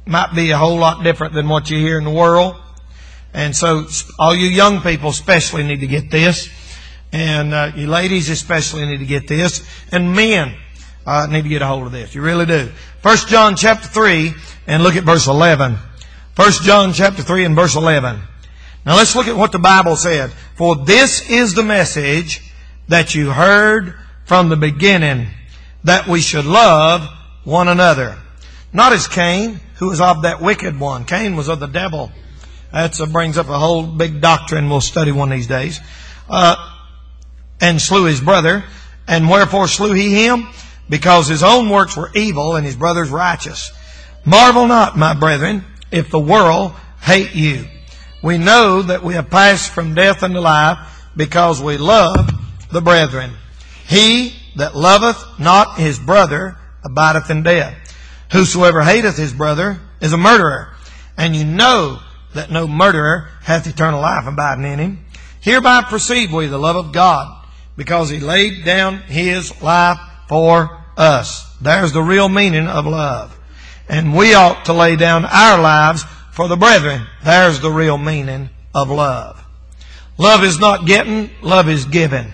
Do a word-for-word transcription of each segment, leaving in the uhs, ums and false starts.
might be a whole lot different than what you hear in the world. And so all you young people especially need to get this. And uh, you ladies especially need to get this. And men uh, need to get a hold of this. You really do. First John chapter three, and look at verse eleven. First John chapter three and verse eleven. Now let's look at what the Bible said. For this is the message that you heard from the beginning, that we should love one another. Not as Cain, who was of that wicked one. Cain was of the devil. That uh, brings up a whole big doctrine we'll study one of these days. Uh, and slew his brother. And wherefore slew he him? Because his own works were evil and his brother's righteous. Marvel not, my brethren, if the world hate you. We know that we have passed from death unto life, because we love the brethren. He that loveth not his brother abideth in death. Whosoever hateth his brother is a murderer. And you know that no murderer hath eternal life abiding in him. Hereby perceive we the love of God, because he laid down his life for us. There's the real meaning of love. And we ought to lay down our lives for the brethren. There's the real meaning of love. Love is not getting, love is giving.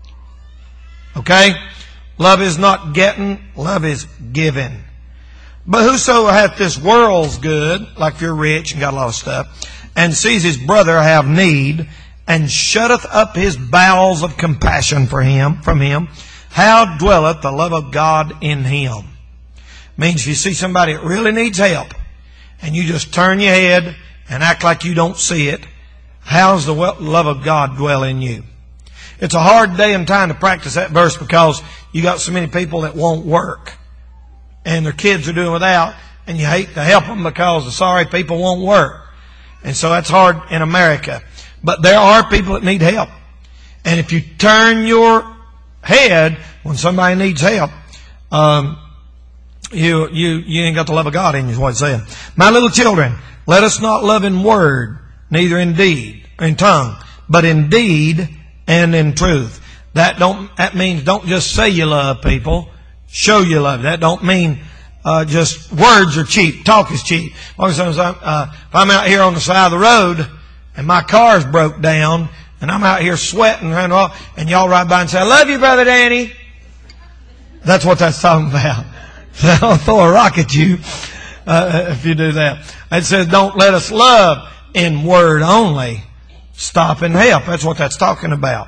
Okay? Love is not getting, love is giving. But whoso hath this world's good, like if you're rich and got a lot of stuff, and sees his brother have need, and shutteth up his bowels of compassion for him, from him, how dwelleth the love of God in him? Means if you see somebody that really needs help, and you just turn your head and act like you don't see it, how's the love of God dwell in you? It's a hard day and time to practice that verse, because you got so many people that won't work, and their kids are doing without, and you hate to help them because the sorry people won't work. And so that's hard in America. But there are people that need help. And if you turn your head when somebody needs help, um, you, you, you ain't got the love of God in you, is what it's saying. My little children, let us not love in word, neither in deed, or in tongue, but in deed and in truth. That don't, that means don't just say you love people, show you love. That don't mean, uh, just words are cheap, talk is cheap. Sometimes I'm, uh, if I'm out here on the side of the road and my car's broke down and I'm out here sweating and all, and y'all ride by and say, I love you, Brother Danny. That's what that's talking about. I'll throw a rock at you, uh, if you do that. It says, don't let us love in word only. Stop and help. That's what that's talking about.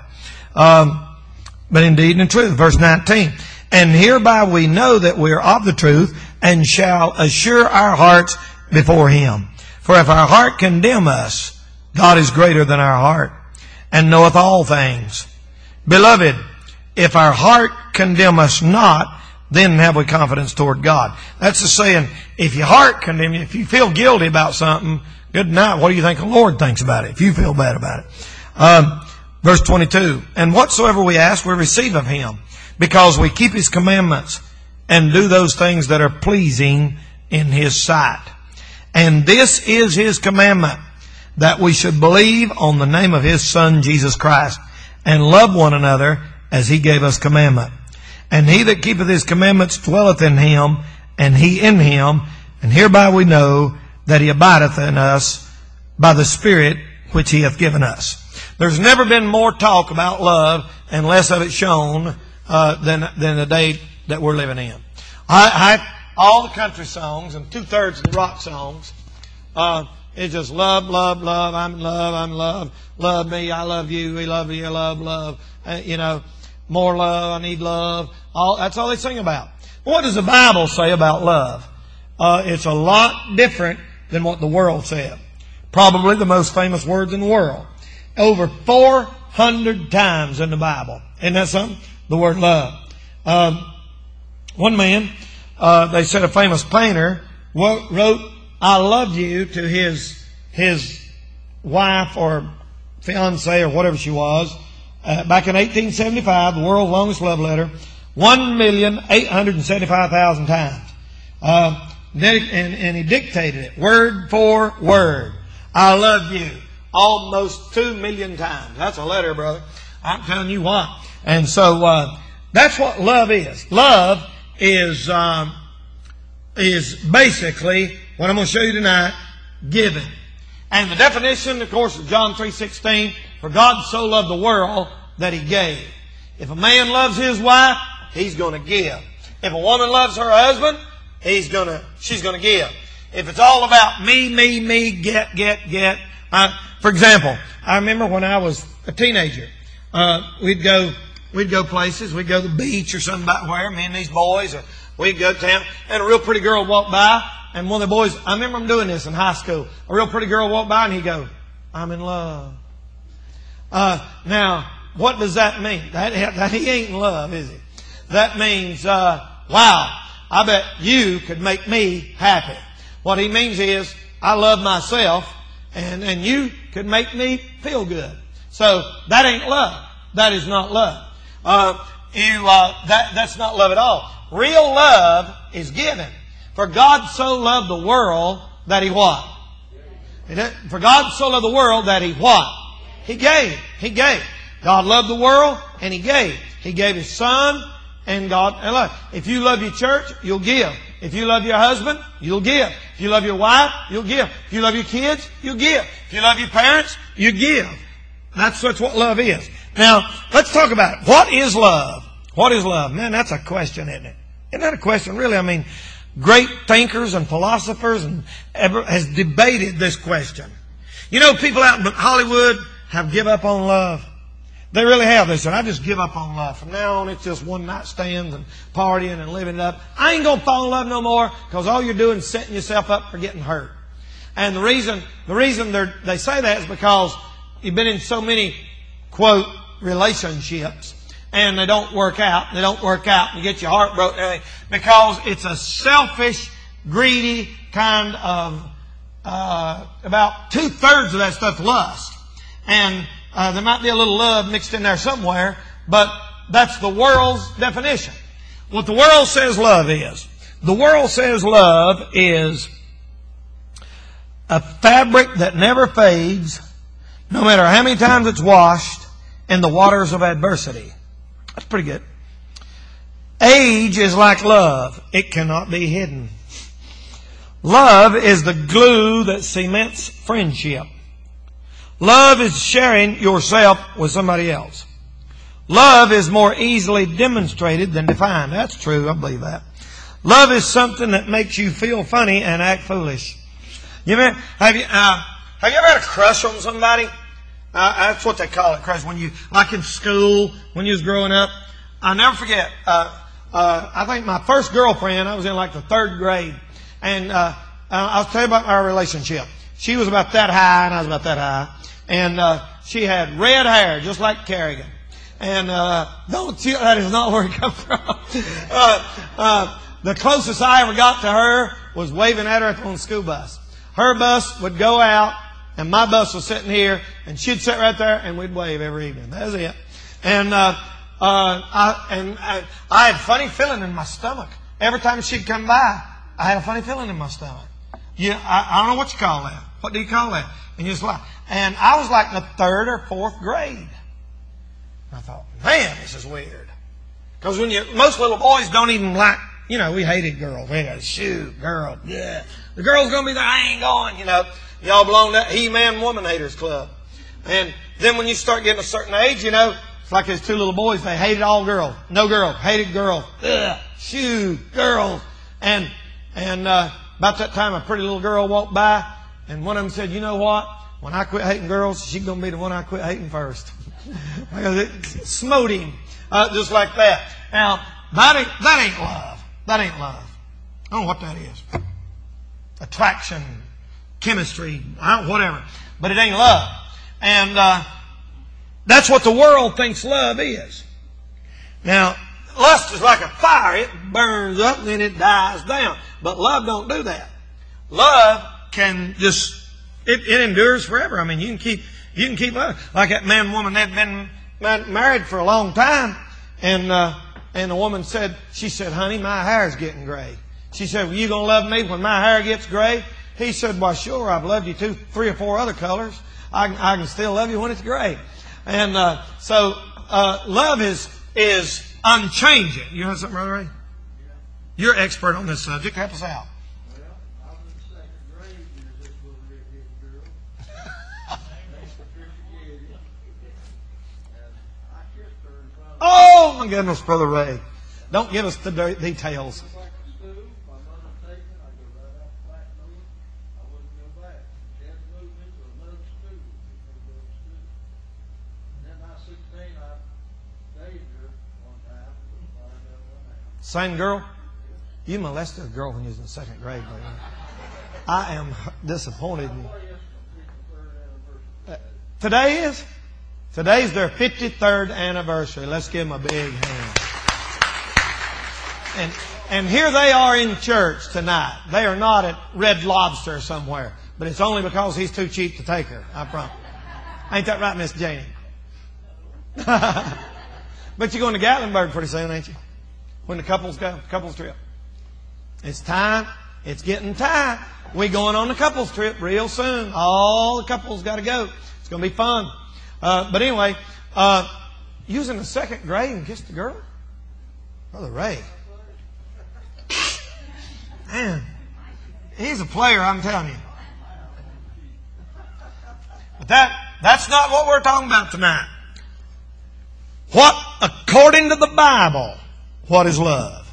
Um, but in deed and in truth. Verse nineteen. And hereby we know that we are of the truth, and shall assure our hearts before him. For if our heart condemn us, God is greater than our heart, and knoweth all things. Beloved, if our heart condemn us not, then have we confidence toward God. That's the saying, if your heart condemn you, if you feel guilty about something, good night. What do you think the Lord thinks about it, if you feel bad about it? Um, verse twenty-two. And whatsoever we ask, we receive of him, because we keep his commandments and do those things that are pleasing in his sight. And this is his commandment, that we should believe on the name of his Son, Jesus Christ, and love one another as he gave us commandment. And he that keepeth his commandments dwelleth in him, and he in him. And hereby we know that he abideth in us by the Spirit which he hath given us. There's never been more talk about love and less of it shown uh, than than the day that we're living in. I, I all the country songs and two thirds of the rock songs, uh, it's just love, love, love. I'm in love, I'm in love. Love me, I love you. We love you, love, love. Uh, you know, more love. I need love. All that's all they sing about. What does the Bible say about love? Uh, it's a lot different than what the world said. Probably the most famous words in the world. Over four hundred times in the Bible. Isn't that something? The word love. Um, one man, uh, they said a famous painter wrote, I love you to his, his wife or fiance or whatever she was, uh, back in eighteen seventy-five, the world's longest love letter, one million eight hundred seventy-five thousand times. Uh, and, and he dictated it, word for word. I love you. Almost two million times. That's a letter, brother. I'm telling you what. And so, uh, that's what love is. Love is, um, is basically what I'm going to show you tonight, giving. And the definition, of course, is John three sixteen. For God so loved the world that He gave. If a man loves his wife, he's going to give. If a woman loves her husband, he's going to, she's going to give. If it's all about me, me, me, get, get, get. Uh, for example, I remember when I was a teenager, uh, we'd go, we'd go places. We'd go to the beach or something about where, me and these boys, or we'd go to town, and a real pretty girl would walk by, and one of the boys, I remember them doing this in high school. A real pretty girl would walk by, and he'd go, I'm in love. Uh, now, what does that mean? That, that he ain't in love, is he? That means, uh, wow, I bet you could make me happy. What he means is, I love myself, and, and you could make me feel good. So, that ain't love. That is not love. Uh, you, uh, that, that's not love at all. Real love is giving. For God so loved the world that He what? For God so loved the world that He what? He gave. He gave. God loved the world and He gave. He gave His Son and God. And look, if you love your church, you'll give. If you love your husband, you'll give. If you love your wife, you'll give. If you love your kids, you'll give. If you love your parents, you give. That's, that's what love is. Now, let's talk about it. What is love? What is love? Man, that's a question, isn't it? Isn't that a question? Really, I mean, great thinkers and philosophers and ever has debated this question. You know, people out in Hollywood have give up on love. They really have. They said, I just give up on love. From now on, it's just one night stands and partying and living it up. I ain't going to fall in love no more because all you're doing is setting yourself up for getting hurt. And the reason, the reason they say that is because you've been in so many, quote, relationships and they don't work out. They don't work out and you get your heart broken because it's a selfish, greedy kind of, uh, about two thirds of that stuff lust. And Uh, there might be a little love mixed in there somewhere, but that's the world's definition. What the world says love is. The world says love is a fabric that never fades, no matter how many times it's washed in the waters of adversity. That's pretty good. Age is like love. It cannot be hidden. Love is the glue that cements friendship. Love is sharing yourself with somebody else. Love is more easily demonstrated than defined. That's true. I believe that. Love is something that makes you feel funny and act foolish. You ever, have you, uh, have you ever had a crush on somebody? Uh, that's what they call it, crush. When you, like in school, when you was growing up. I'll never forget, uh, uh, I think my first girlfriend, I was in like the third grade. And, uh, I'll tell you about our relationship. She was about that high and I was about that high. And, uh, she had red hair, just like Kerrigan. And, uh, don't you, that is not where it comes from. uh, uh, the closest I ever got to her was waving at her on the school bus. Her bus would go out and my bus was sitting here and she'd sit right there and we'd wave every evening. That was it. And, uh, uh, I, and I, I had a funny feeling in my stomach. Every time she'd come by, I had a funny feeling in my stomach. You, I, I don't know what you call that. What do you call that? And you just like, and I was like in the third or fourth grade. I thought, man, this is weird. Because when you, most little boys don't even like, you know, we hated girls. We had shoot, girl, yeah. The girl's going to be there, I ain't going, you know. Y'all belong to that He-Man Woman Haters Club. And then when you start getting a certain age, you know, it's like those two little boys, they hated all girls. No girl, hated girls. Ugh, shoot, girls. And, and, uh, about that time a pretty little girl walked by and one of them said, you know what? When I quit hating girls, she's going to be the one I quit hating first. Because it smote him. Uh, just like that. Now, that ain't, that ain't love. That ain't love. I don't know what that is. Attraction, chemistry, I don't, whatever. But it ain't love. And uh, that's what the world thinks love is. Now, lust is like a fire. It burns up and then it dies down. But love don't do that. Love can just, it, it endures forever. I mean, you can keep, you can keep loving. Like that man and woman, they'd been married for a long time. And, uh, and the woman said, she said, honey, my hair's getting gray. She said, well, you gonna love me when my hair gets gray? He said, well, sure, I've loved you two, three or four other colors. I, I can still love you when it's gray. And, uh, so, uh, love is, is unchanging. You know something, Brother Ray? You're expert on this subject. Help us out. Well, I would say Oh, my goodness, Brother Ray. Don't give us the de- details. Same girl? You molested a girl when you was in second grade, man. I am disappointed in you. Uh, today is? Today's their fifty-third anniversary. Let's give them a big hand. And, and here they are in church tonight. They are not at Red Lobster somewhere. But it's only because he's too cheap to take her. I promise. Ain't that right, Miss Janie? But you're going to Gatlinburg pretty soon, ain't you? When the couples go, couples trip. It's time. It's getting time. We're going on the couples trip real soon. All the couples got to go. It's going to be fun. Uh, but anyway, uh, you was in the second grade and kissed a girl? Brother Ray. Man, he's a player, I'm telling you. But that, that's not what we're talking about tonight. What, according to the Bible, what is love?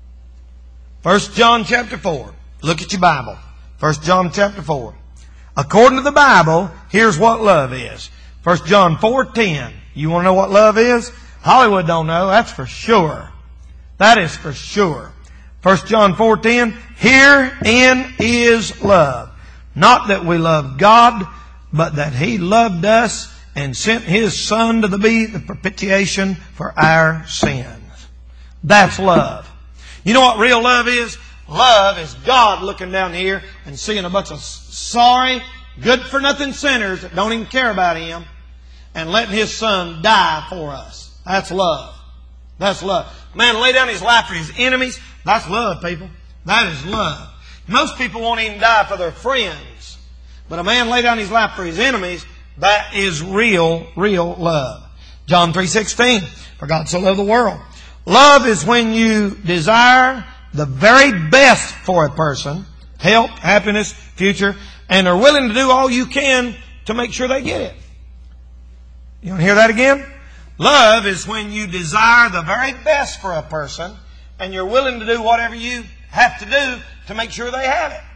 First John chapter four. Look at your Bible. First John chapter four. According to the Bible, here's what love is. First John four ten. You want to know what love is? Hollywood don't know. That's for sure. That is for sure. First John four ten. Herein is love. Not that we love God, but that He loved us and sent His Son to be the propitiation for our sins. That's love. You know what real love is? Love is God looking down here and seeing a bunch of sorry, good-for-nothing sinners that don't even care about Him and letting His Son die for us. That's love. That's love. Man, lay down His life for His enemies. That's love, people. That is love. Most people won't even die for their friends. But a man lay down his life for his enemies, that is real, real love. John three sixteen. For God so loved the world. Love is when you desire the very best for a person, health, happiness, future, and are willing to do all you can to make sure they get it. You want to hear that again? Love is when you desire the very best for a person, and you're willing to do whatever you have to do to make sure they have it.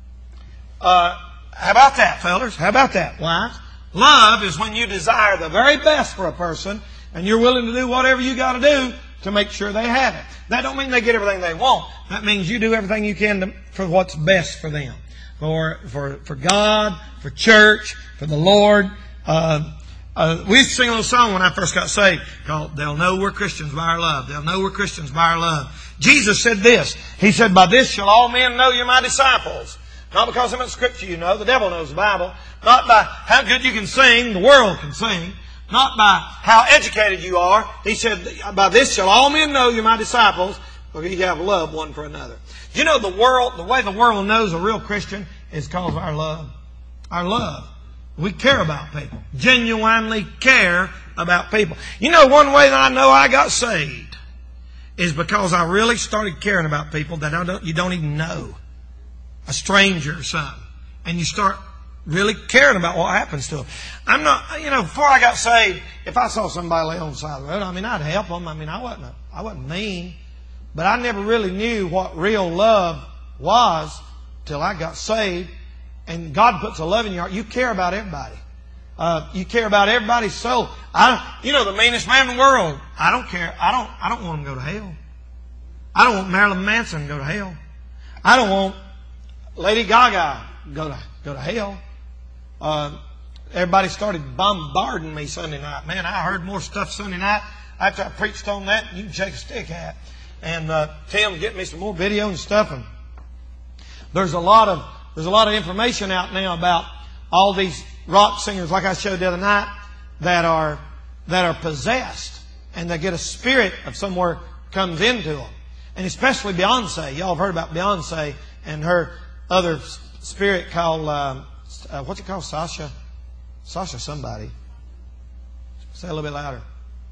Uh, how about that, fellas? How about that, wives? Love is when you desire the very best for a person, and you're willing to do whatever you got to do to make sure they have it. That don't mean they get everything they want. That means you do everything you can to, for what's best for them. For, for, for God, for church, for the Lord. Uh, uh, we used to sing a little song when I first got saved called, They'll Know We're Christians by Our Love. They'll know we're Christians by our love. Jesus said this. He said, by this shall all men know you're my disciples. Not because of the scripture you know. The devil knows the Bible. Not by how good you can sing. The world can sing. Not by how educated you are. He said, by this shall all men know you're my disciples, because you have love one for another. You know, the world, the way the world knows a real Christian is because of our love. Our love. We care about people. Genuinely care about people. You know, one way that I know I got saved is because I really started caring about people that I don't, you don't even know. A stranger or something. And you start really caring about what happens to them. I'm not, you know, before I got saved, if I saw somebody lay on the side of the road, I mean, I'd help them. I mean, I wasn't, a, I wasn't mean. But I never really knew what real love was till I got saved. And God puts a love in your heart. You care about everybody. Uh, you care about everybody's soul. I, you know, the meanest man in the world. I don't care. I don't. I don't want him to go to hell. I don't want Marilyn Manson to go to hell. I don't want Lady Gaga to go to go to hell. Uh, everybody started bombarding me Sunday night. Man, I heard more stuff Sunday night after I preached on that you can shake a stick at. And uh, Tim get me some more video and stuff. And there's a lot of there's a lot of information out now about all these rock singers, like I showed the other night, that are that are possessed, and they get a spirit of somewhere comes into them. And especially Beyonce. Y'all have heard about Beyonce and her other spirit called uh, uh, what's it called? Sasha, Sasha somebody. Say a little bit louder.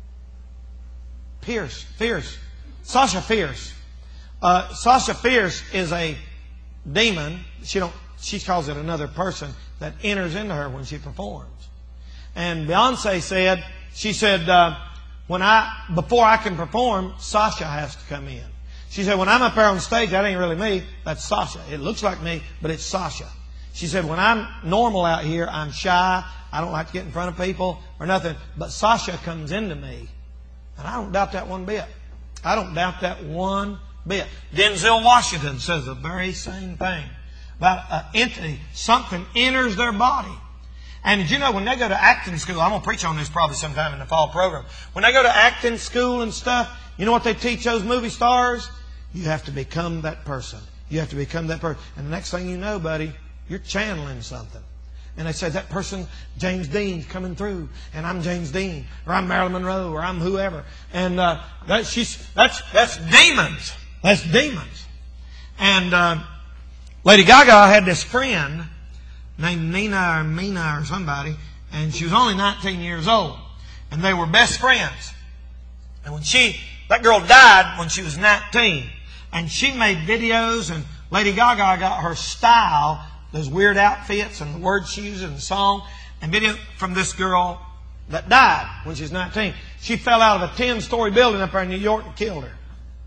Pierce, Fierce, Sasha Fierce. Uh, Sasha Fierce is a demon. She don't. She calls it another person that enters into her when she performs. And Beyonce said, she said, uh, when I, before I can perform, Sasha has to come in. She said, when I'm up there on stage, that ain't really me. That's Sasha. It looks like me, but it's Sasha. She said, when I'm normal out here, I'm shy. I don't like to get in front of people or nothing. But Sasha comes into me. And I don't doubt that one bit. I don't doubt that one bit. Denzel Washington says the very same thing about an entity. Something enters their body. And you know, when they go to acting school, I'm going to preach on this probably sometime in the fall program. When they go to acting school and stuff, you know what they teach those movie stars? You have to become that person. You have to become that person. And the next thing you know, buddy, you're channeling something. And they say, that person, James Dean's coming through. And I'm James Dean. Or I'm Marilyn Monroe. Or I'm whoever. And uh, that, she's, that's, that's demons. That's demons. And uh, Lady Gaga had this friend named Nina or Mina or somebody. And she was only nineteen years old. And they were best friends. And when she, that girl died when she was nineteen. And she made videos, and Lady Gaga got her style, those weird outfits and the words she uses and the song, and video from this girl that died when she was nineteen. She fell out of a ten-story building up there in New York and killed her.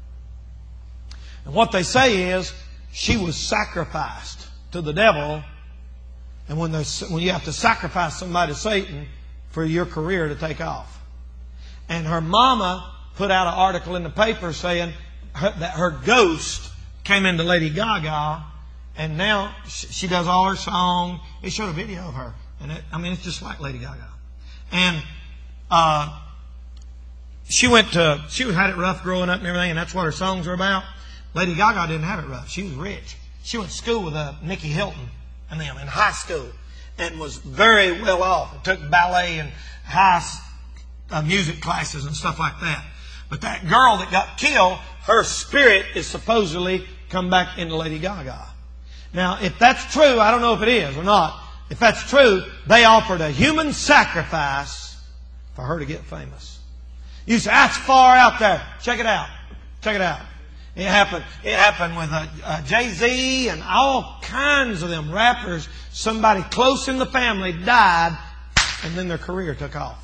And what they say is she was sacrificed to the devil. And when, when you have to sacrifice somebody to Satan for your career to take off. And her mama put out an article in the paper saying her, that her ghost came into Lady Gaga, and now she does all her song. It showed a video of her, and it, I mean, it's just like Lady Gaga. And uh, she went to, she had it rough growing up and everything, and that's what her songs are about. Lady Gaga didn't have it rough. She was rich. She went to school with uh, Nicky Hilton and them in high school, and was very well off. And took ballet and high uh, music classes and stuff like that. But that girl that got killed, her spirit is supposedly come back into Lady Gaga. Now, if that's true, I don't know if it is or not. If that's true, they offered a human sacrifice for her to get famous. You say, that's far out there. Check it out. Check it out. It happened. It happened with uh, uh, Jay-Z and all kinds of them rappers. Somebody close in the family died, and then their career took off.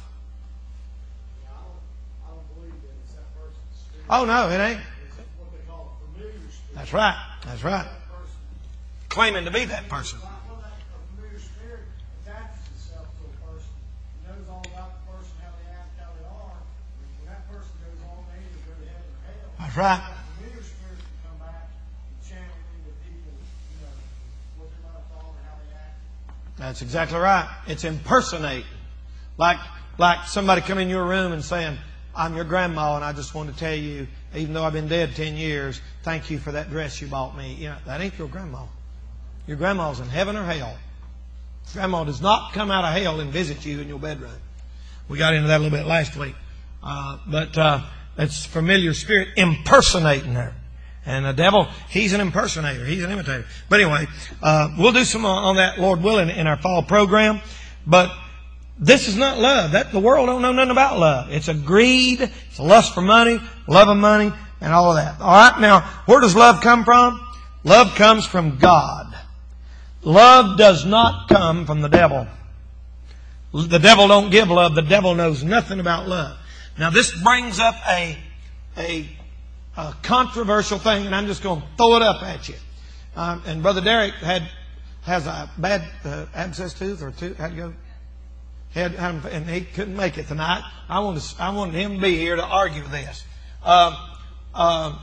Oh, no, it ain't. That's right. That's right. Claiming to be that person. That's right. That's exactly right. It's impersonating. Like, like somebody come in your room and saying, I'm your grandma, and I just want to tell you, even though I've been dead ten years, thank you for that dress you bought me. You know, that ain't your grandma. Your grandma's in heaven or hell. Grandma does not come out of hell and visit you in your bedroom. We got into that a little bit last week. Uh, but uh, it's familiar spirit impersonating her. And the devil, he's an impersonator. He's an imitator. But anyway, uh, we'll do some on that, Lord willing, in our fall program. But this is not love. That the world don't know nothing about love. It's a greed. It's a lust for money, love of money, and all of that. All right, now, where does love come from? Love comes from God. Love does not come from the devil. The devil don't give love. The devil knows nothing about love. Now, this brings up a, a, a controversial thing, and I'm just going to throw it up at you. Um, and Brother Derek had has a bad uh, abscess tooth or tooth, had to go. Had, and he couldn't make it tonight. I wanted, to, I wanted him to be here to argue this. Uh, uh,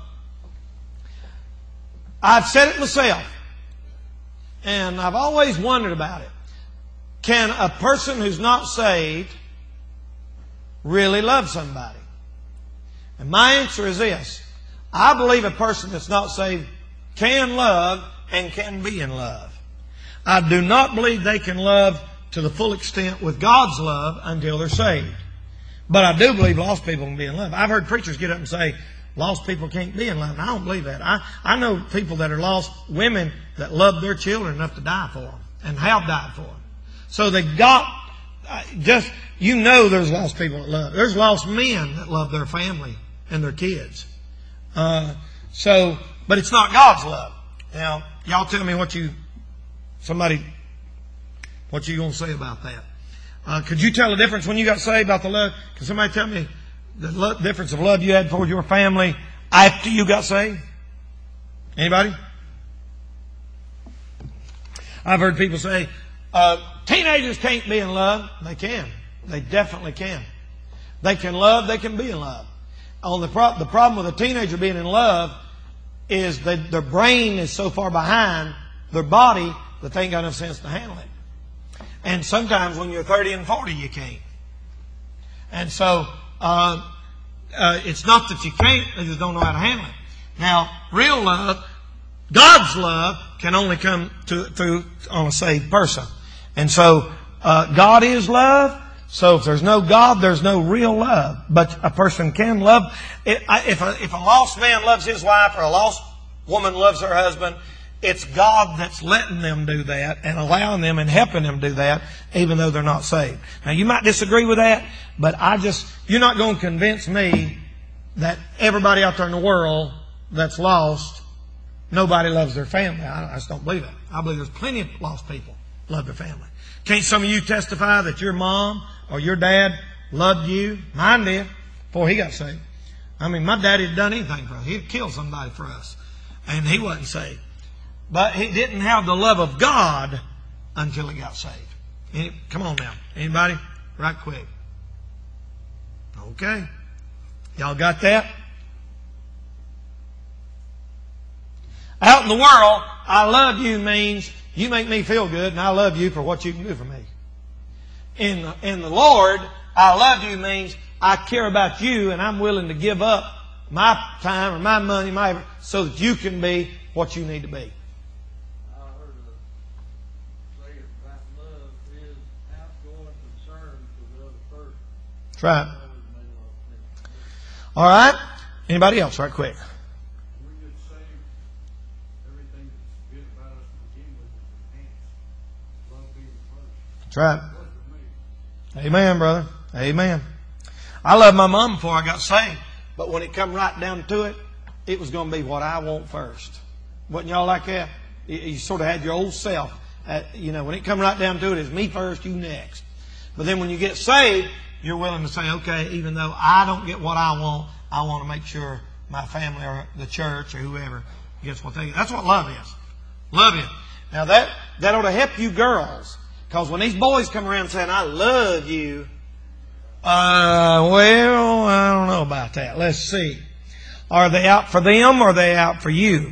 I've said it myself, and I've always wondered about it. Can a person who's not saved really love somebody? And my answer is this. I believe a person that's not saved can love and can be in love. I do not believe they can love to the full extent with God's love until they're saved. But I do believe lost people can be in love. I've heard preachers get up and say, lost people can't be in love. And I don't believe that. I, I know people that are lost, women that love their children enough to die for them and have died for them. So they got, just, you know there's lost people that love. There's lost men that love their family and their kids. Uh, so, but it's not God's love. Now, y'all tell me what you, somebody, what you going to say about that? Uh, could you tell the difference when you got saved about the love? Can somebody tell me the lo- difference of love you had for your family after you got saved? Anybody? I've heard people say, uh, teenagers can't be in love. They can. They definitely can. They can love, they can be in love. On the, pro- the problem with a teenager being in love is that their brain is so far behind their body that they ain't got enough sense to handle it. And sometimes when you're thirty and forty, you can't. And so, uh, uh, it's not that you can't, they just don't know how to handle it. Now, real love, God's love, can only come to, through on a saved person. And so, uh, God is love. So if there's no God, there's no real love. But a person can love. If a, if a lost man loves his wife or a lost woman loves her husband, it's God that's letting them do that and allowing them and helping them do that, even though they're not saved. Now, you might disagree with that, but I just, you're not going to convince me that everybody out there in the world that's lost, nobody loves their family. I, I just don't believe that. I believe there's plenty of lost people love their family. Can't some of you testify that your mom or your dad loved you? Mine did before he got saved. I mean, my daddy had done anything for us. He'd killed somebody for us. And he wasn't saved. But he didn't have the love of God until he got saved. Any, come on now. Anybody? Right quick. Okay. Y'all got that? Out in the world, I love you means you make me feel good and I love you for what you can do for me. In the, in the Lord, I love you means I care about you and I'm willing to give up my time or my money, my so that you can be what you need to be. I heard a saying about love is outgoing concern for the other person. That's right. All right. Anybody else? Right quick. We could say everything that's good about us to begin with is enhanced. Love being first. That's right. Amen, brother. Amen. I loved my mom before I got saved, but when it come right down to it, it was going to be what I want first. Wasn't y'all like that? You, you sort of had your old self. Uh, you know, when it come right down to it, it's me first, you next. But then when you get saved, you're willing to say, okay, even though I don't get what I want, I want to make sure my family or the church or whoever gets what they get. That's what love is. Love is. Now that, that ought to help you girls. Because when these boys come around saying, I love you, uh, well, I don't know about that. Let's see. Are they out for them or are they out for you?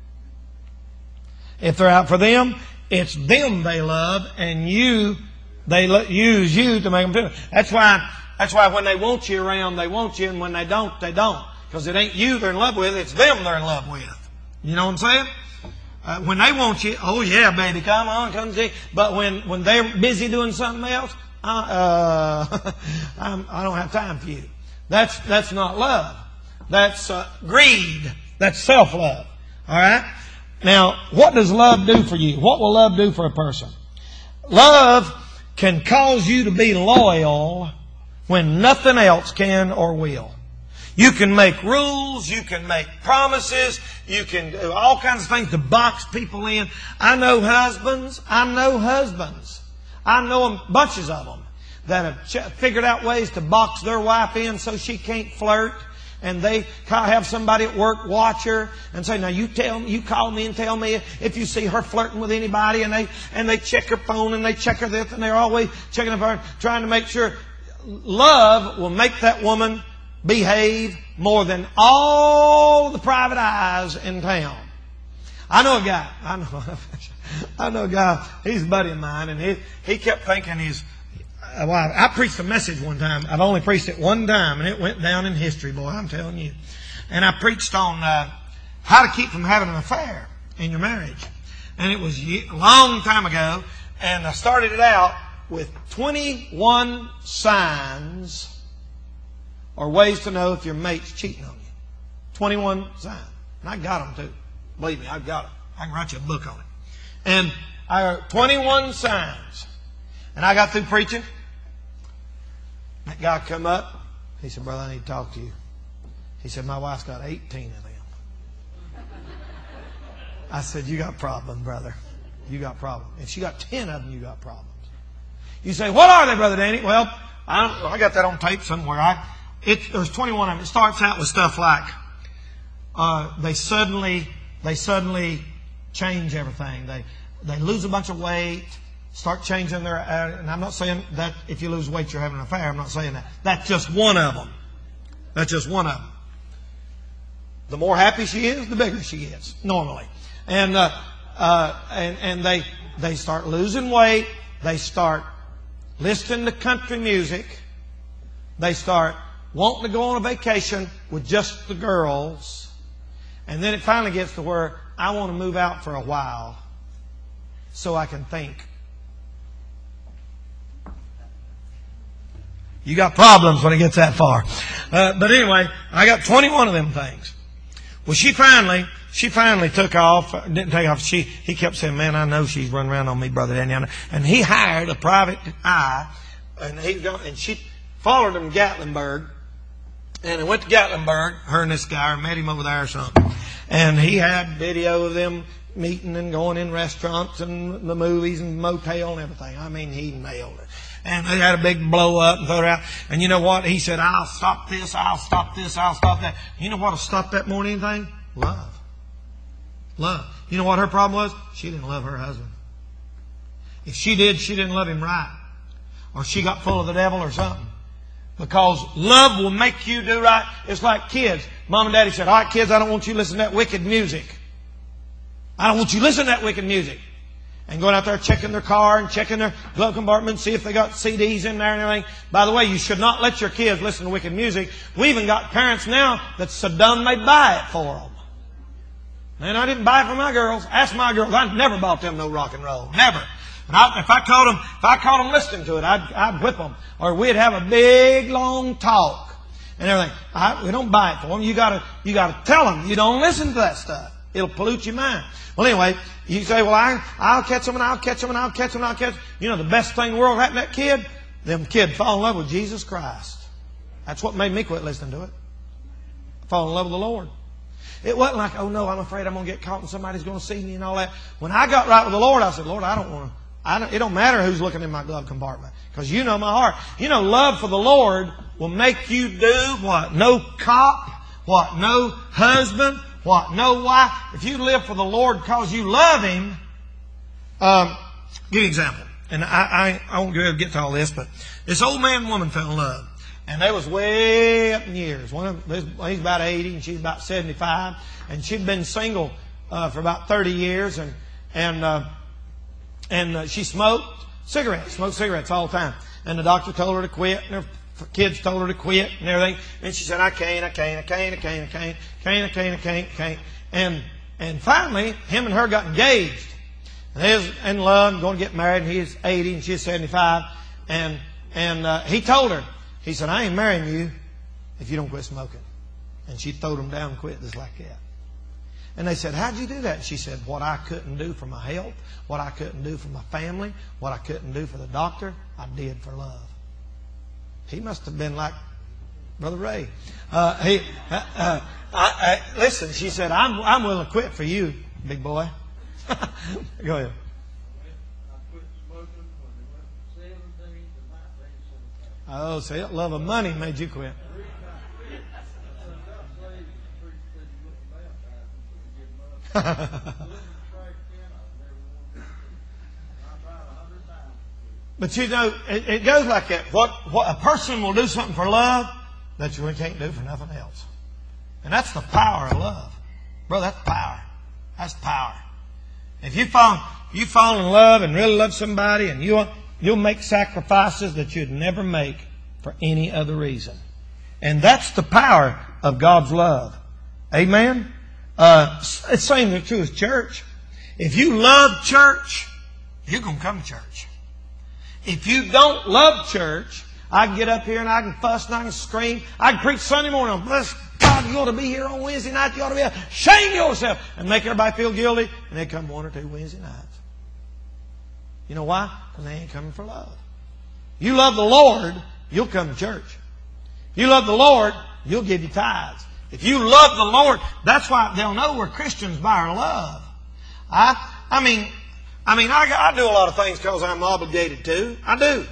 If they're out for them, it's them they love and you, they use you to make them feel it. That's why, that's why when they want you around, they want you, and when they don't, they don't. Because it ain't you they're in love with, it's them they're in love with. You know what I'm saying? Uh, when they want you, oh yeah, baby, come on, come see. But when, when they're busy doing something else, uh, uh, I'm, I don't have time for you. That's, that's not love. That's uh, greed. That's self-love. All right? Now, what does love do for you? What will love do for a person? Love can cause you to be loyal when nothing else can or will. You can make rules, you can make promises, you can do all kinds of things to box people in. I know husbands, I know husbands, I know them, bunches of them, that have ch- figured out ways to box their wife in so she can't flirt. And they have somebody at work watch her and say, now you tell me, you call me and tell me if you see her flirting with anybody. And they, and they check her phone and they check her this and they're always checking her, trying to make sure. Love will make that woman behave more than all the private eyes in town. I know a guy, I know, I know a guy, he's a buddy of mine, and he, he kept thinking he's, well, I preached a message one time. I've only preached it one time, and it went down in history, boy, I'm telling you. And I preached on uh, how to keep from having an affair in your marriage. And it was a long time ago, and I started it out with twenty-one signs or ways to know if your mate's cheating on you. twenty-one signs. And I got them, too. Believe me, I've got them. I can write you a book on it. And I wrote twenty-one signs. And I got through preaching. That guy come up. He said, brother, I need to talk to you. He said, my wife's got eighteen of them. I said, you got problem, brother. You got problem. If she got ten of them, you got problems. You say, what are they, Brother Danny? Well, I, don't, I got that on tape somewhere. I, it, there's twenty-one of them. It starts out with stuff like uh, they suddenly they suddenly change everything. They they lose a bunch of weight, start changing their. Uh, and I'm not saying that if you lose weight you're having an affair. I'm not saying that. That's just one of them. That's just one of them. The more happy she is, the bigger she is normally, and uh, uh, and and they they start losing weight. They start listening to country music. They start wanting to go on a vacation with just the girls. And then it finally gets to where I want to move out for a while so I can think. You got problems when it gets that far. Uh, but anyway, I got twenty-one of them things. Well, she finally, she finally took off, didn't take off. She, he kept saying, man, I know she's running around on me, Brother Daniel. And he hired a private eye, and he and she followed him to Gatlinburg. And they went to Gatlinburg, her and this guy, or met him over there or something. And he had video of them meeting and going in restaurants and the movies and motel and everything. I mean, he nailed it. And they had a big blow up and throw it out. And you know what? He said, I'll stop this, I'll stop this, I'll stop that. You know what will stop that more than anything? Love. Love. You know what her problem was? She didn't love her husband. If she did, she didn't love him right. Or she got full of the devil or something. Because love will make you do right. It's like kids. Mom and Daddy said, all right, kids, I don't want you to listen to that wicked music. I don't want you to listen to that wicked music. And going out there checking their car and checking their glove compartment, see if they got C Ds in there and everything. By the way, you should not let your kids listen to wicked music. We even got parents now that's so dumb they buy it for them. Man, I didn't buy it for my girls. Ask my girls. I never bought them no rock and roll. Never. And I, if I caught them, if I caught them listening to it, I'd, I'd whip them. Or we'd have a big, long talk and everything. I, we don't buy it for them. You gotta, you gotta tell them you don't listen to that stuff. It'll pollute your mind. Well, anyway, you say, well, I, I'll catch them and I'll catch them and I'll catch them and I'll catch them. You know, the best thing in the world happened to that kid? Them kid fall in love with Jesus Christ. That's what made me quit listening to it. Fall in love with the Lord. It wasn't like, oh no, I'm afraid I'm going to get caught and somebody's going to see me and all that. When I got right with the Lord, I said, Lord, I don't want to. I don't, it don't matter who's looking in my glove compartment because you know my heart. You know, love for the Lord will make you do what? No cop, what? No husband, what? No wife. If you live for the Lord because you love Him, um, give you an example. And I, I, I won't be able to get to all this, but this old man and woman fell in love. And they was way up in years. One of them, he's about eighty and she's about seventy-five. And she'd been single uh, for about thirty years. And, and, uh, And uh, she smoked cigarettes, smoked cigarettes all the time. And the doctor told her to quit, and her kids told her to quit and everything. And she said, I can't, I can't, I can't, I can't, I can't, can't, I can't, I can't, I can't. And, and finally, him and her got engaged. And they was in love and going to get married. And he was eighty and she's seventy-five. And, and uh, he told her, he said, I ain't marrying you if you don't quit smoking. And she throwed him down and quit just like that. And they said, how'd you do that? And she said, what I couldn't do for my health, what I couldn't do for my family, what I couldn't do for the doctor, I did for love. He must have been like Brother Ray. Uh, he, uh, uh, I, I, listen, she said, I'm, I'm willing to quit for you, big boy. Go ahead. Oh, see, love of money made you quit. But you know, it, it goes like that. What, what a person will do something for love that you really can't do for nothing else. And that's the power of love. Bro, that's power. That's power. If you fall, you fall in love and really love somebody and you, you'll make sacrifices that you'd never make for any other reason. And that's the power of God's love. Amen? Uh, it's the same true as church. If you love church, you're going to come to church. If you don't love church, I can get up here and I can fuss and I can scream. I can preach Sunday morning on bless God, you ought to be here on Wednesday night. You ought to be ashamed of yourself and make everybody feel guilty. And they come one or two Wednesday nights. You know why? Because they ain't coming for love. You love the Lord, you'll come to church. You love the Lord, you'll give you tithes. If you love the Lord, that's why they'll know we're Christians by our love. I, I mean, I mean, I, I do a lot of things because I'm obligated to. I do.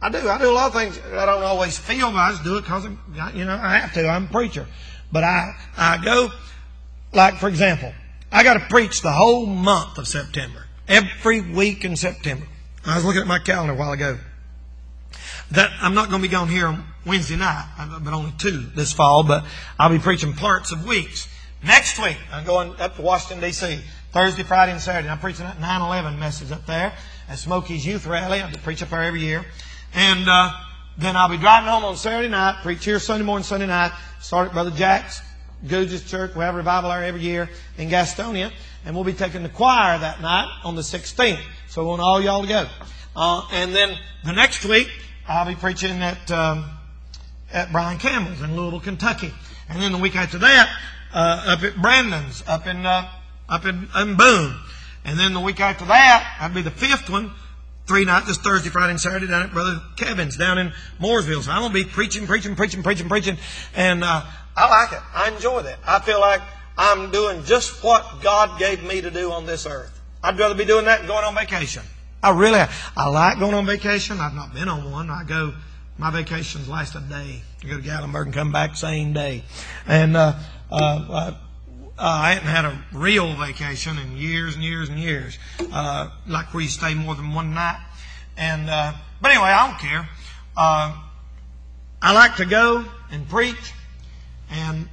I do. I do a lot of things I don't always feel, but I just do it because, you know, I have to. I'm a preacher. But I, I go, like, for example, I got to preach the whole month of September. Every week in September. I was looking at my calendar a while ago. That I'm not going to be gone here on Wednesday night. I've been only two this fall, but I'll be preaching parts of weeks. Next week, I'm going up to Washington, D C Thursday, Friday, and Saturday. I'm preaching that nine eleven message up there at Smokey's Youth Rally. I preach up there every year. And uh, then I'll be driving home on Saturday night, preach here Sunday morning, Sunday night, start at Brother Jack's, Googe's Church. We have a revival there every year in Gastonia. And we'll be taking the choir that night on the sixteenth. So we want all y'all to go. Uh, and then the next week, I'll be preaching at um, at Brian Campbell's in Louisville, Kentucky. And then the week after that, uh, up at Brandon's, up in uh, up in, in Boone. And then the week after that, that'd be the fifth one, three nights, just Thursday, Friday, and Saturday down at Brother Kevin's down in Mooresville. So I'm going to be preaching, preaching, preaching, preaching, preaching. And uh, I like it. I enjoy that. I feel like I'm doing just what God gave me to do on this earth. I'd rather be doing that than going on vacation. I really, I like going on vacation. I've not been on one. I go, my vacations last a day. I go to Gatlinburg and come back same day. And uh, uh, uh, I hadn't had a real vacation in years and years and years, uh, like where you stay more than one night. And uh, but anyway, I don't care. Uh, I like to go and preach, and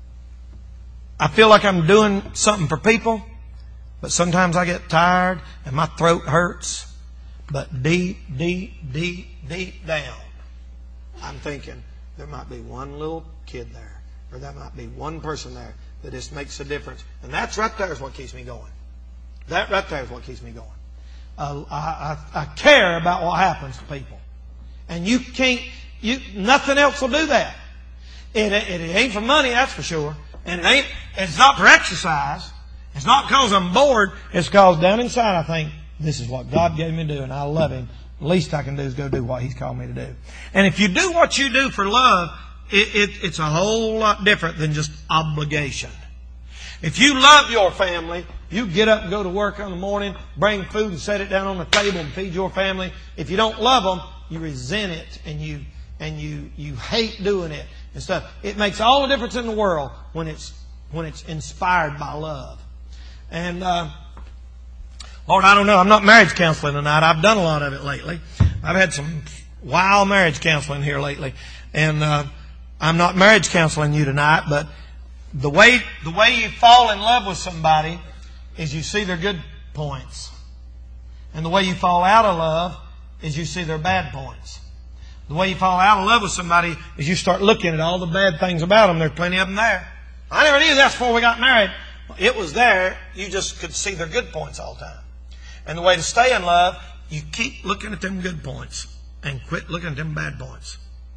I feel like I'm doing something for people. But sometimes I get tired and my throat hurts. But deep, deep, deep, deep down, I'm thinking there might be one little kid there, or there might be one person there that just makes a difference. And that's right there is what keeps me going. That right there is what keeps me going. Uh, I, I, I care about what happens to people. And you can't, you, nothing else will do that. It, it, it ain't for money, that's for sure. And it ain't, it's not for exercise. It's not because I'm bored. It's because down inside I think, this is what God gave me to do and I love Him. The least I can do is go do what He's called me to do. And if you do what you do for love, it, it, it's a whole lot different than just obligation. If you love your family, you get up and go to work in the morning, bring food and set it down on the table and feed your family. If you don't love them, you resent it and you and you you hate doing it and stuff. It makes all the difference in the world when it's when it's inspired by love. And uh, Lord, I don't know. I'm not marriage counseling tonight. I've done a lot of it lately. I've had some wild marriage counseling here lately, and uh, I'm not marriage counseling you tonight. But the way the way you fall in love with somebody is you see their good points, and the way you fall out of love is you see their bad points. The way you fall out of love with somebody is you start looking at all the bad things about them. There's plenty of them there. I never knew that before we got married. It was there. You just could see their good points all the time. And the way to stay in love, you keep looking at them good points and quit looking at them bad points.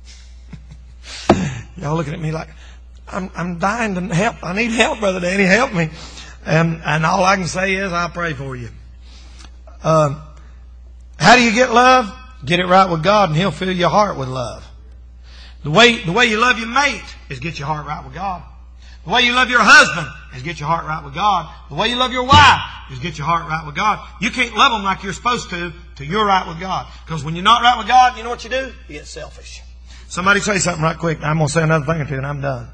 Y'all looking at me like, I'm, I'm dying to help. I need help, Brother Danny. Help me. And, and all I can say is, I'll pray for you. Um, how do you get love? Get it right with God and He'll fill your heart with love. The way, the way you love your mate is get your heart right with God. The way you love your husband is get your heart right with God. The way you love your wife is get your heart right with God. You can't love them like you're supposed to till you're right with God. Because when you're not right with God, you know what you do? You get selfish. Somebody say something right quick. I'm going to say another thing or two and I'm done.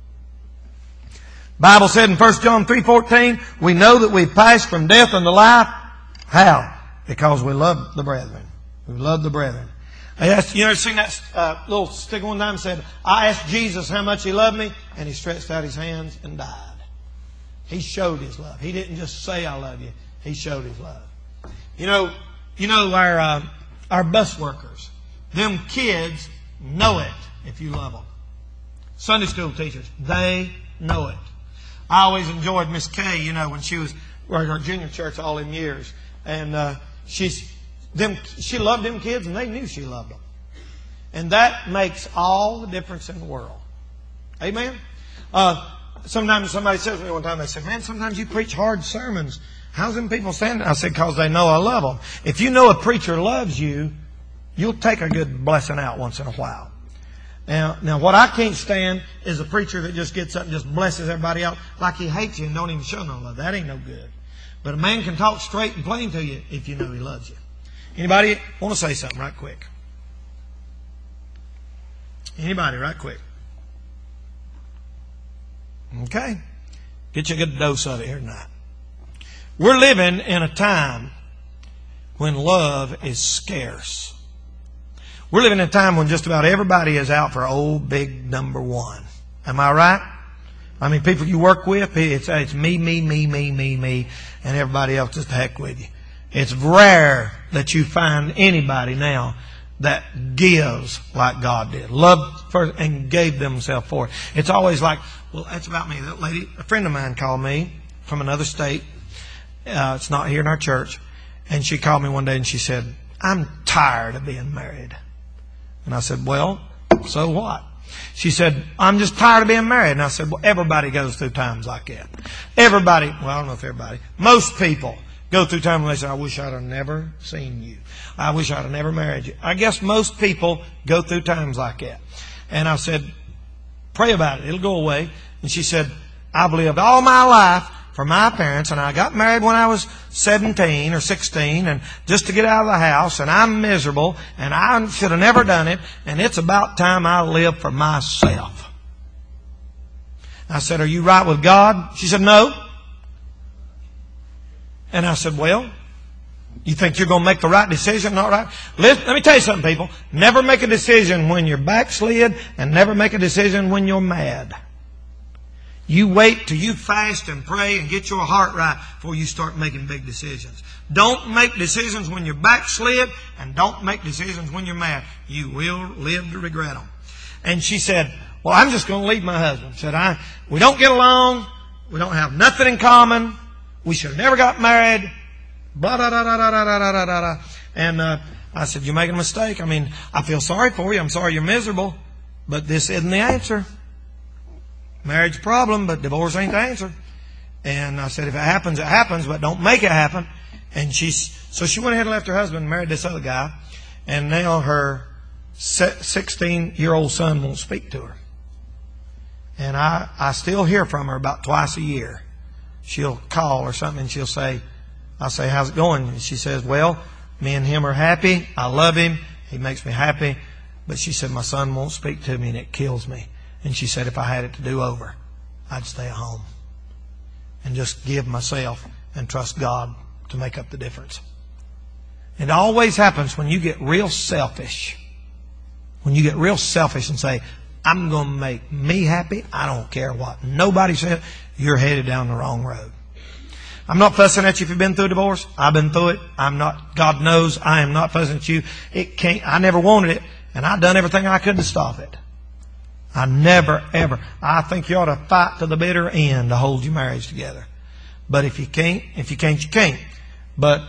Bible said in First John three fourteen, we know that we've passed from death unto life. How? Because we love the brethren. We love the brethren. I asked, you ever seen that uh, little stick one time said, I asked Jesus how much He loved me, and He stretched out His hands and died. He showed His love. He didn't just say, I love you. He showed His love. You know, you know our, uh, our bus workers, them kids know it if you love them. Sunday school teachers, they know it. I always enjoyed Miss Kay, you know, when she was at our junior church all them years. And uh, she's... Them, she loved them kids and they knew she loved them. And that makes all the difference in the world. Amen? Uh, sometimes somebody says to me one time, they said, man, sometimes you preach hard sermons. How's them people standing? I said, because they know I love them. If you know a preacher loves you, you'll take a good blessing out once in a while. Now, now what I can't stand is a preacher that just gets up and just blesses everybody out like he hates you and don't even show no love. That ain't no good. But a man can talk straight and plain to you if you know he loves you. Anybody want to say something right quick? Anybody, right quick. Okay. Get you a good dose of it here tonight. We're living in a time when love is scarce. We're living in a time when just about everybody is out for old big number one. Am I right? I mean, people you work with, it's, it's me, me, me, me, me, me, and everybody else just the heck with you. It's rare that you find anybody now that gives like God did. Loved first and gave themselves for it. It's always like, well, that's about me. That lady, a friend of mine called me from another state. Uh, it's not here in our church. And she called me one day and she said, I'm tired of being married. And I said, well, so what? She said, I'm just tired of being married. And I said, well, everybody goes through times like that. Everybody, well, I don't know if everybody, most people go through times when they say, I wish I'd have never seen you. I wish I'd have never married you. I guess most people go through times like that. And I said, pray about it. It'll go away. And she said, I've lived all my life for my parents, and I got married when I was seventeen or sixteen, and just to get out of the house, and I'm miserable, and I should have never done it, and it's about time I live for myself. I said, are you right with God? She said, no. And I said, well, you think you're going to make the right decision? Not right? Let, let me tell you something, people. Never make a decision when you're backslid, and never make a decision when you're mad. You wait till you fast and pray and get your heart right before you start making big decisions. Don't make decisions when you're backslid, and don't make decisions when you're mad. You will live to regret them. And she said, well, I'm just going to leave my husband. Said, I, we don't get along. We don't have nothing in common. We should have never got married. Blah, blah, blah, blah, blah, blah, blah, blah, blah. And uh, I said, you're making a mistake. I mean, I feel sorry for you. I'm sorry you're miserable. But this isn't the answer. Marriage problem, but divorce ain't the answer. And I said, if it happens, it happens, but don't make it happen. And she's, so she went ahead and left her husband and married this other guy. And now her sixteen-year-old son won't speak to her. And I, I still hear from her about twice a year. She'll call or something and she'll say, I'll say, how's it going? And she says, well, me and him are happy. I love him. He makes me happy. But she said, my son won't speak to me and it kills me. And she said, if I had it to do over, I'd stay at home and just give myself and trust God to make up the difference. It always happens when you get real selfish. When you get real selfish and say, I'm going to make me happy. I don't care what nobody said. You're headed down the wrong road. I'm not fussing at you if you've been through a divorce. I've been through it. I'm not, God knows I am not fussing at you. It can't, I never wanted it, and I've done everything I could to stop it. I never, ever. I think you ought to fight to the bitter end to hold your marriage together. But if you can't, if you can't, you can't. But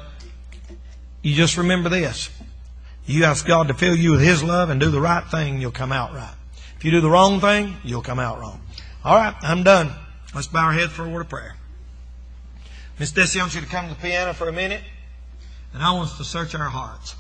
you just remember this. You ask God to fill you with His love and do the right thing, you'll come out right. If you do the wrong thing, you'll come out wrong. All right, I'm done. Let's bow our heads for a word of prayer. Miss Desi, I want you to come to the piano for a minute. And I want us to search our hearts.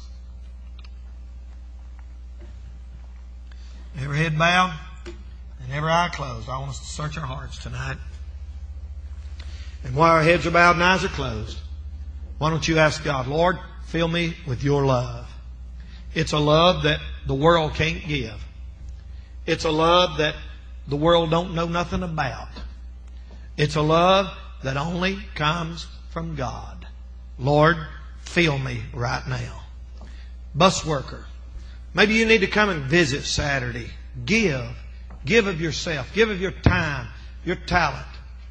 Every head bowed and every eye closed. I want us to search our hearts tonight. And while our heads are bowed and eyes are closed, why don't you ask God, Lord, fill me with your love. It's a love that the world can't give. It's a love that the world don't know nothing about. It's a love that only comes from God. Lord, fill me right now. Bus worker, maybe you need to come and visit Saturday. Give. Give of yourself. Give of your time, your talent.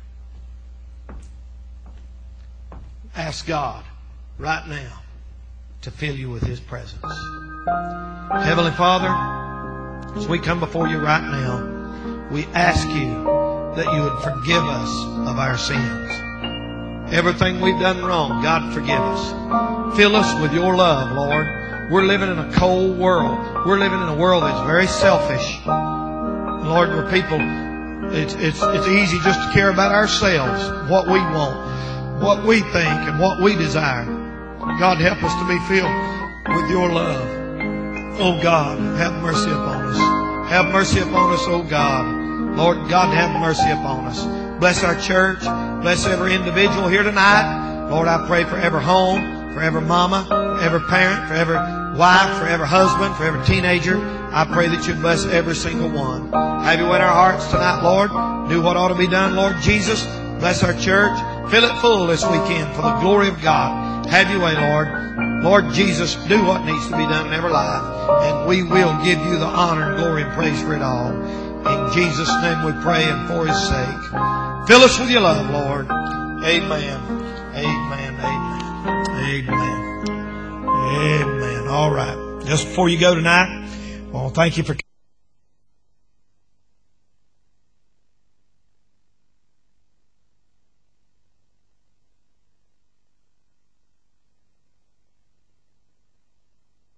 Ask God right now to fill you with His presence. Heavenly Father, as we come before you right now, we ask you that you would forgive us of our sins. Everything we've done wrong, God, forgive us. Fill us with your love, Lord. We're living in a cold world. We're living in a world that's very selfish. Lord, we're people, it's, it's, it's easy just to care about ourselves, what we want, what we think, and what we desire. God, help us to be filled with your love. Oh God, have mercy upon us. Have mercy upon us, oh God. Lord God, have mercy upon us. Bless our church. Bless every individual here tonight. Lord, I pray for every home, for every mama, for every parent, for every wife, for every husband, for every teenager. I pray that you bless every single one. Have you in our hearts tonight, Lord. Do what ought to be done, Lord Jesus. Bless our church. Fill it full this weekend for the glory of God. Have your way, Lord. Lord Jesus, do what needs to be done in every life. And we will give you the honor and glory and praise for it all. In Jesus' name we pray and for His sake. Fill us with your love, Lord. Amen. Amen. Amen. Amen. Amen. All right. Just before you go tonight, I want to thank you for